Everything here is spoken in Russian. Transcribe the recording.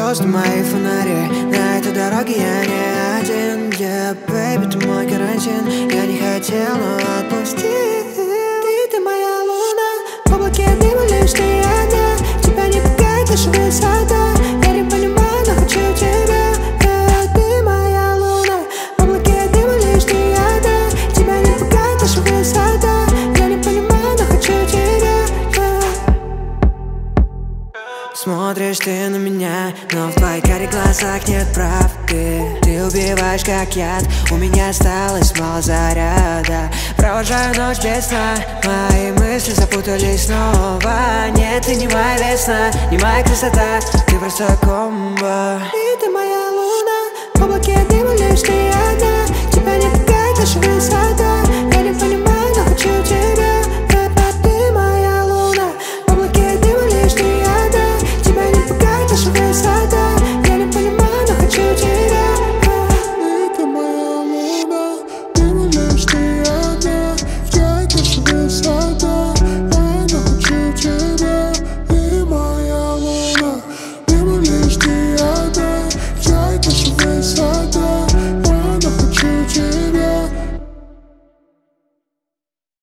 звезды мои фонари. На этой дороге я не один. Yeah, baby, ты мой карантин. Я не хотел, но отпусти. Ты моя луна. В облаке дыма лишь ты одна. Тебя не пугает наша высота. Я не понимаю, но хочу тебя. Ты моя луна. В облаке дыма лишь ты одна. Тебя не пугает наша высота. Я не понимаю, но хочу тебя. Смотришь ты на меня, но в твоих карих глазах нет правды. Ты убиваешь как яд, у меня осталось мало заряда. Провожаю ночь без сна, мои мысли запутались снова. Нет, ты не моя весна, не моя красота, ты просто комбо. Ты моя луна, в облаке дыма лишь ты одна. Тебя не пугает наша высота. Я не понимаю, но хочу тебя. Ты моя луна, в облаке дыма лишь ты одна. Тебя не пугает наша высота.